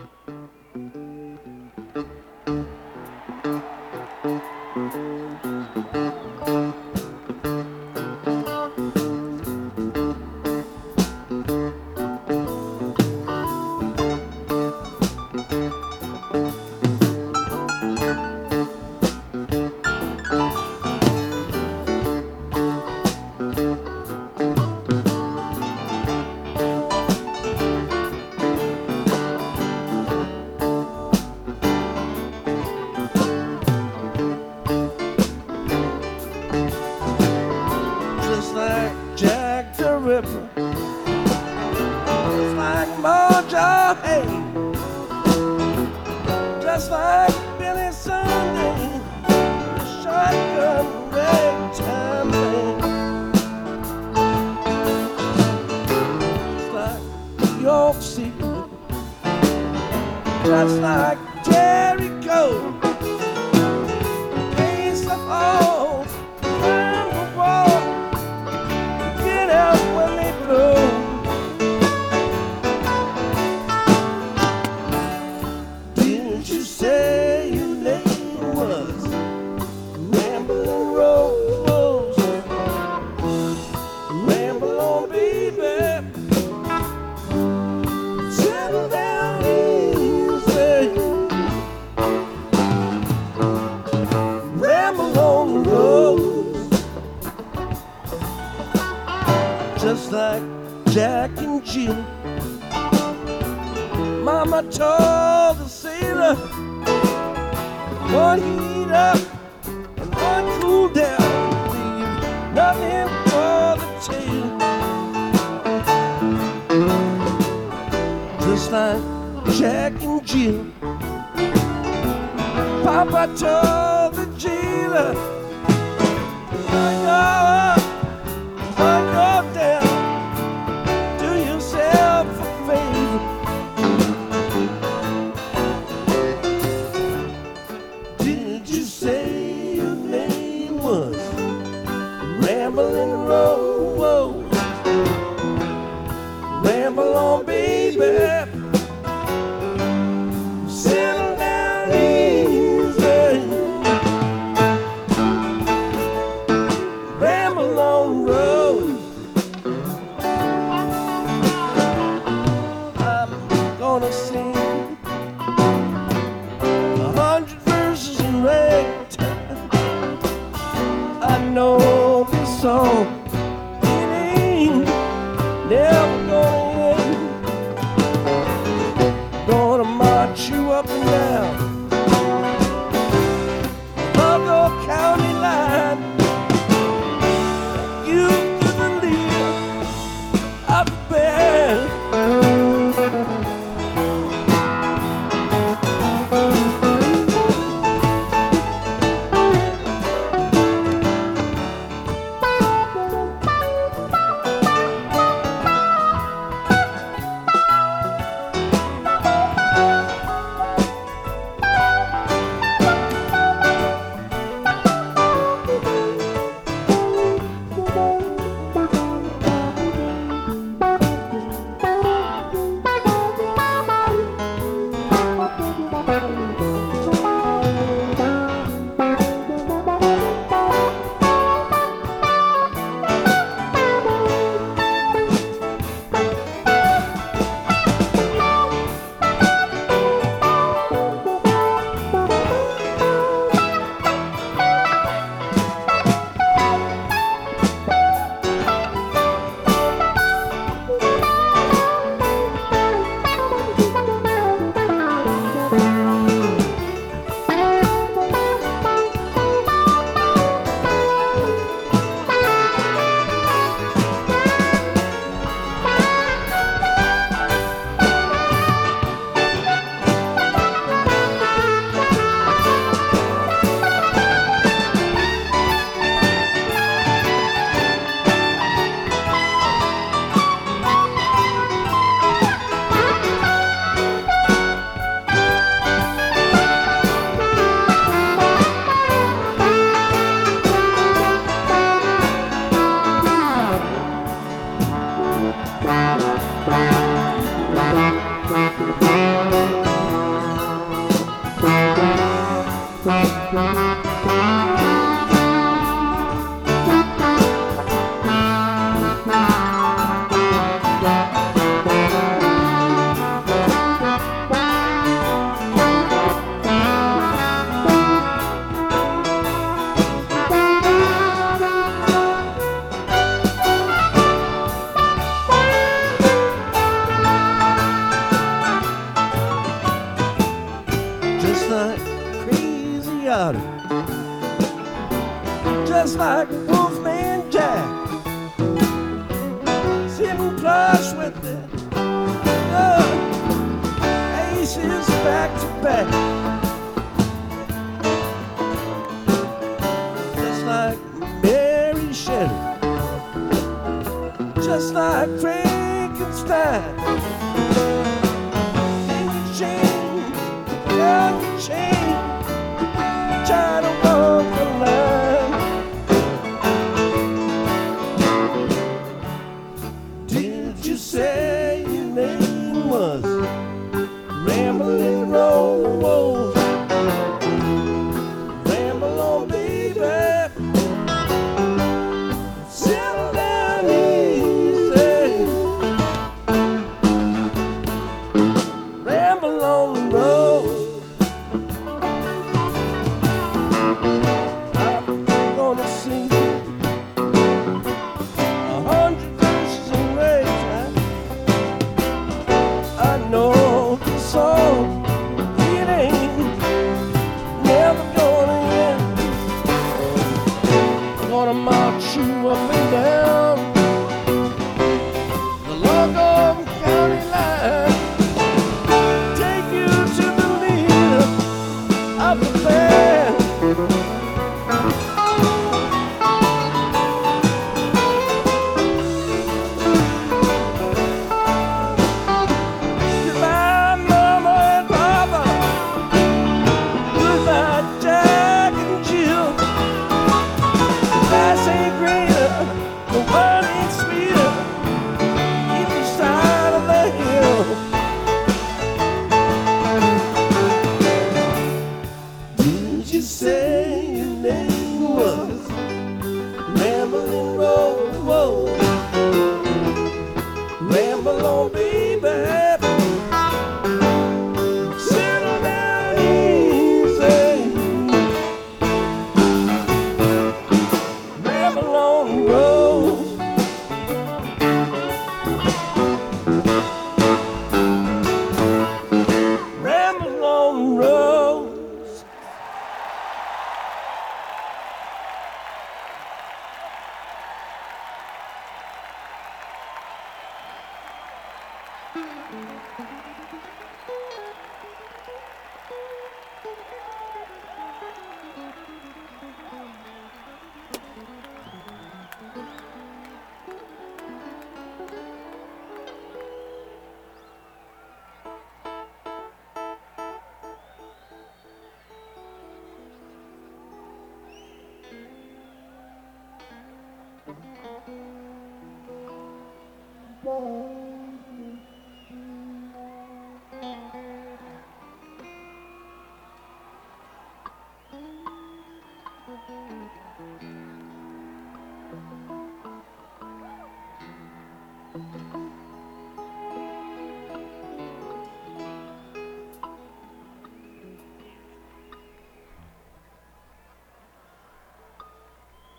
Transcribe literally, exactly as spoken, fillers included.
Just like Jack the Ripper, just like Mojo Hay, just like Billy Sunday, the shotgun ragtime band. Just like New York City, just like Jericho, place of all time of war. Get out when they blow. Didn't you say your name was Ramblin' Rose? Ramble on, baby. Settle down easy. Ramble on the road. Just like Jack and Jill, Mama told the sailor, one heat up and one cool down, leave nothing for the tail. Just like Jack and Jill, Papa told the jailer, one go up, one go down, do yourself a favor. Did you say your name was Ramblin' Rose? Ramble on, baby. Settle down easy. Ramble on the road. I'm gonna sing a hundred verses in ragtime. I know this song, it ain't never gonna end. Gonna march you up and down Buffalo County line. You to the leader of the band. about it. Just like Wolfman Jack, sitting plush with the uh, aces back to back. Just like Mary Shelley, just like Frankenstein. Can you change? Can you change? Try to walk the line. Did you say your name was